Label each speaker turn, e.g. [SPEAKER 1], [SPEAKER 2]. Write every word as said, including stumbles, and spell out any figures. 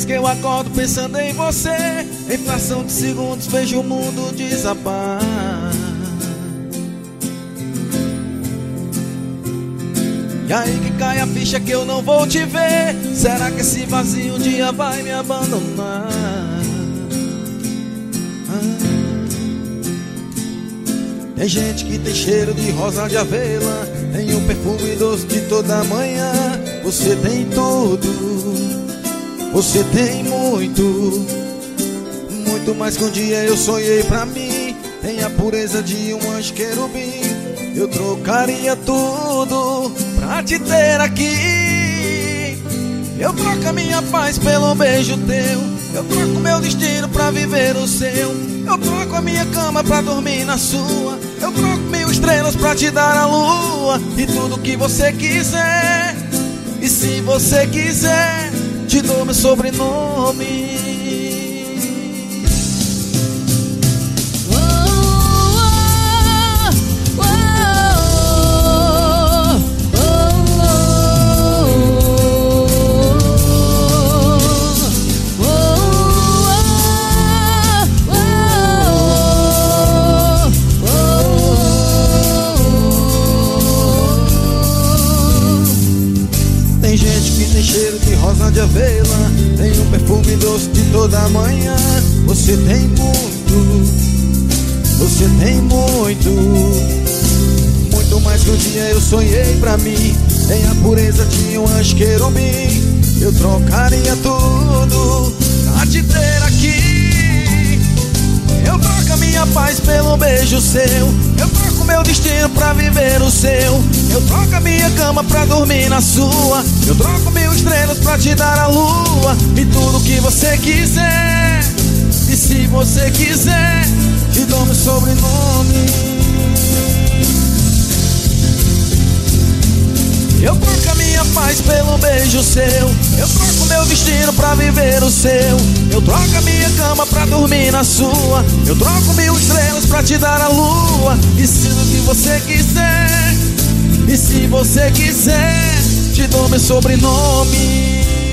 [SPEAKER 1] que eu acordo pensando em você, em fração de segundos vejo o mundo desabar. E aí que cai a ficha que eu não vou te ver. Será que esse vazio um dia vai me abandonar? Ah. Tem gente que tem cheiro de rosa de avelã, tem um perfume doce de toda manhã. Você tem tudo, você tem muito, muito mais que um dia eu sonhei pra mim. Tem a pureza de um anjo querubim. Eu trocaria tudo pra te ter aqui. Eu troco a minha paz pelo beijo teu. Eu troco meu destino pra viver o seu. Eu troco a minha cama pra dormir na sua. Eu troco mil estrelas pra te dar a lua. E tudo que você quiser. E se você quiser, te dou meu sobrenome. Tem gente que tem cheiro de rosa de avelã, tem um perfume doce de toda manhã. Você tem muito, você tem muito, muito mais que um dia eu sonhei pra mim. Tem a pureza de um anjo querubim. Eu trocaria tudo pra te ter aqui. Eu troco a minha paz pelo beijo seu. Eu troco meu destino pra viver o seu. Eu troco a minha cama pra dormir na sua. Eu troco mil estrelas pra te dar a lua. E tudo que você quiser. E se você quiser, te dou meu sobrenome. Eu troco a minha paz pelo beijo seu. Eu troco meu destino pra viver o seu. Eu troco a minha cama pra dormir na sua. Eu troco mil estrelas pra te dar a lua. E se o que você quiser, e se você quiser, te dou meu sobrenome.